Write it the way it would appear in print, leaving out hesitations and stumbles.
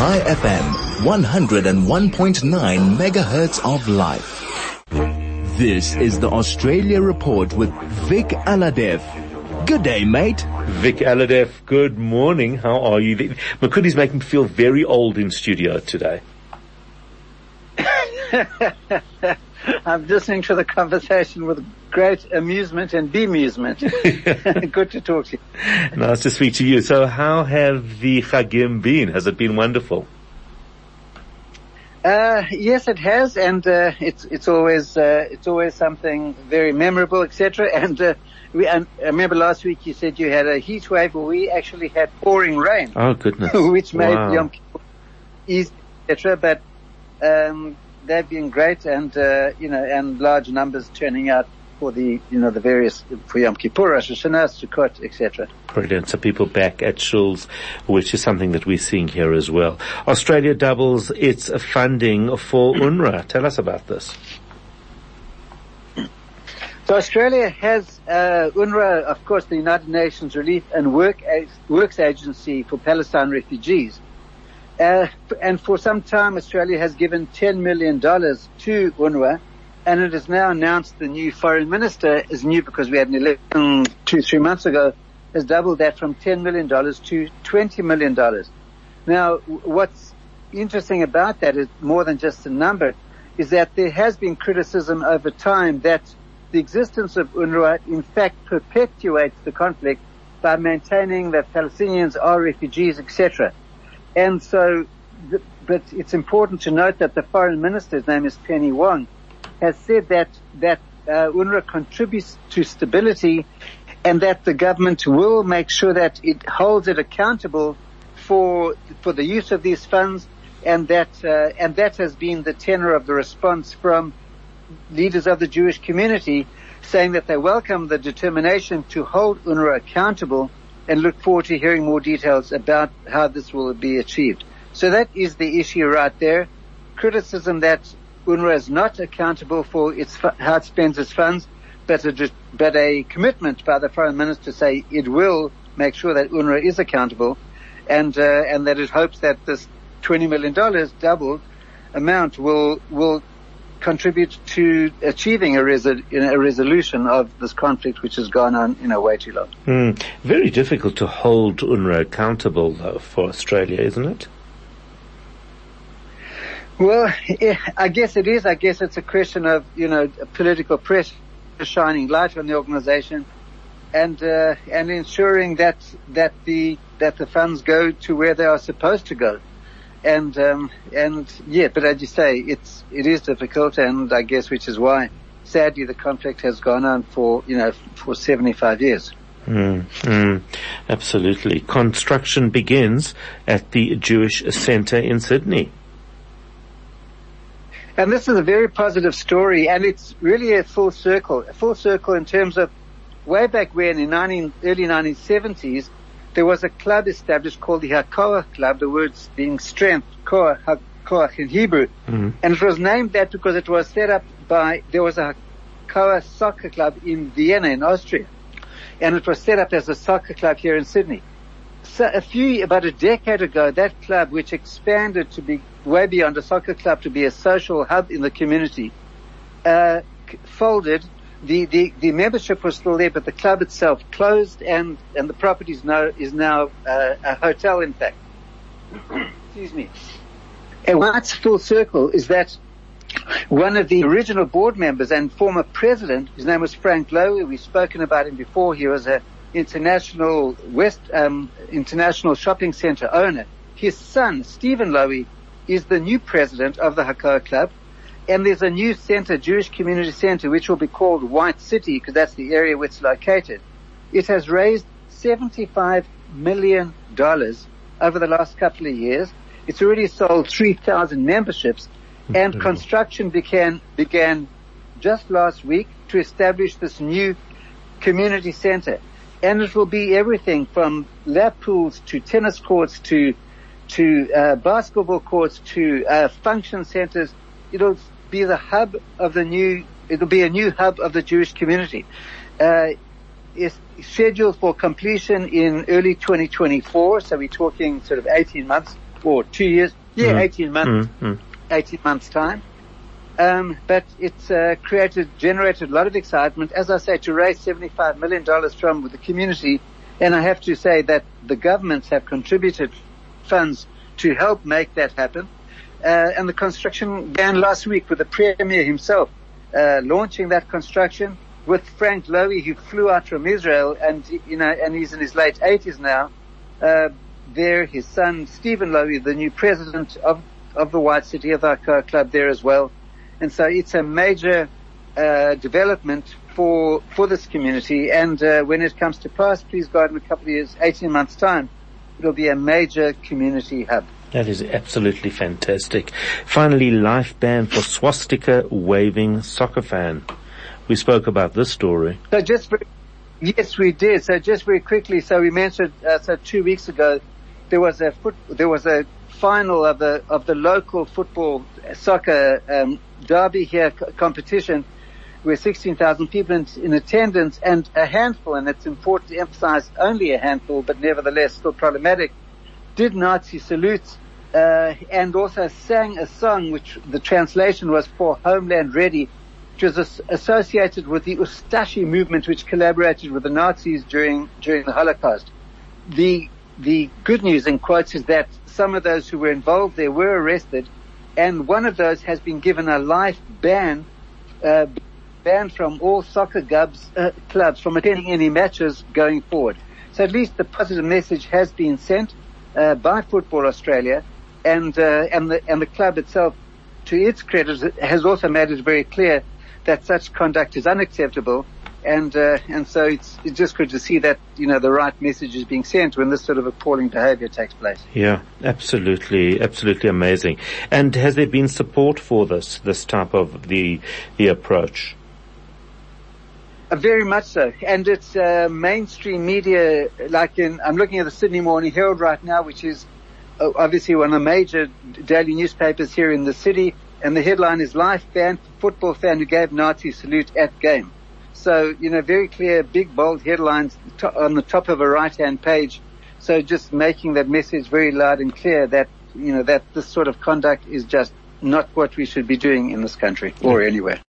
Chai FM, 101.9 megahertz of life. This is the Australia Report with Vic Aladev. Good day, mate. Vic Aladev, good morning. How are you? Makudi's making me feel very old in studio today. I'm listening to the conversation with great amusement and bemusement. Good to talk to you. Nice to speak to you. So how have the Chagim been? Has it been wonderful? Yes, it has, and it's always something very memorable, etc. And I remember last week you said you had a heat wave, where we actually had pouring rain. Oh goodness! Which made Yom Kippur easy, etc. But they've been great, and and large numbers turning out for the various, for Yom Kippur, Rosh Hashanah, Sukkot, etc. Brilliant. So people back at shuls, which is something that we're seeing here as well. Australia doubles its funding for UNRWA. Tell us about this. So Australia has UNRWA, of course, the United Nations Relief and Works Agency for Palestine refugees. And for some time, Australia has given $10 million to UNRWA, and it has now announced the new foreign minister is new because we had an election 2-3 months ago, has doubled that from $10 million to $20 million. Now, what's interesting about that is more than just a number, is that there has been criticism over time that the existence of UNRWA in fact perpetuates the conflict by maintaining that Palestinians are refugees, etc. And so, but it's important to note that the foreign minister's name is Penny Wong, has said that UNRWA contributes to stability, and that the government will make sure that it holds it accountable for the use of these funds, and that has been the tenor of the response from leaders of the Jewish community, saying that they welcome the determination to hold UNRWA accountable and look forward to hearing more details about how this will be achieved. So that is the issue right there. Criticism that UNRWA is not accountable for how it spends its funds, but a commitment by the foreign minister to say it will make sure that UNRWA is accountable, and that it hopes that this $20 million doubled amount will contribute to achieving a resolution of this conflict, which has gone on, way too long. Very difficult to hold UNRWA accountable, though, for Australia, isn't it? Well, I guess it is. I guess it's a question of, political pressure shining light on the organization, and ensuring that the funds go to where they are supposed to go. And but as you say, it is difficult, and I guess which is why, sadly, the conflict has gone on for 75 years. Absolutely. Construction begins at the Jewish Centre in Sydney. And this is a very positive story, and it's really a full circle in terms of way back when in early 1970s, there was a club established called the Hakoah Club, the words being strength, Koach in Hebrew. And it was named that because it was set up there was a Hakoah soccer club in Vienna in Austria. And it was set up as a soccer club here in Sydney. So about a decade ago, that club, which expanded to be way beyond a soccer club to be a social hub in the community, folded. The membership was still there, but the club itself closed, and the property is now a hotel, in fact. Excuse me. And what's full circle is that one of the original board members and former president, his name was Frank Lowy. We've spoken about him before. He was a international shopping center owner. His son, Stephen Lowy, is the new president of the Hakoah Club. And there's a new center, Jewish Community Center, which will be called White City, because that's the area where it's located. It has raised $75 million over the last couple of years. It's already sold 3,000 memberships, and construction began just last week to establish this new community center. And it will be everything from lap pools to tennis courts to basketball courts to function centers. It'll be the hub of it'll be a new hub of the Jewish community. It's scheduled for completion in early 2024, so we're talking sort of 18 months or 2 years, 18 months, 18 months time. But it's generated a lot of excitement, as I say, to raise $75 million from the community. And I have to say that the governments have contributed funds to help make that happen. And the construction began last week with the Premier himself launching that construction with Frank Lowy, who flew out from Israel, and he's in his late 80s now. There, his son Stephen Lowy, the new president of the White City Ivakar Club, there as well. And so it's a major development for this community. And when it comes to pass, please God, in a couple of years, 18 months' time, it'll be a major community hub. That is absolutely fantastic. Finally, life ban for swastika waving soccer fan. We spoke about this story. So yes, we did. So just very quickly, so we mentioned 2 weeks ago there was a final of the local football soccer derby here competition, where 16,000 people in attendance, and a handful, and it's important to emphasize only a handful, but nevertheless still problematic, did Nazi salutes, and also sang a song which the translation was For Homeland Ready, which was associated with the Ustashi movement, which collaborated with the Nazis during the Holocaust. The good news, in quotes, is that some of those who were involved there were arrested, and one of those has been given a life ban from all soccer clubs from attending any matches going forward. So at least the positive message has been sent by Football Australia, and the club itself, to its credit, has also made it very clear that such conduct is unacceptable, and so it's just good to see that the right message is being sent when this sort of appalling behaviour takes place. Yeah, absolutely amazing. And has there been support for this type of the approach? Very much so, and it's mainstream media. I'm looking at the Sydney Morning Herald right now, which is obviously one of the major daily newspapers here in the city, and the headline is "Life Ban for Football Fan Who Gave Nazi Salute at Game." So, very clear, big, bold headlines on the top of a right-hand page. So just making that message very loud and clear that, that this sort of conduct is just not what we should be doing in this country or anywhere.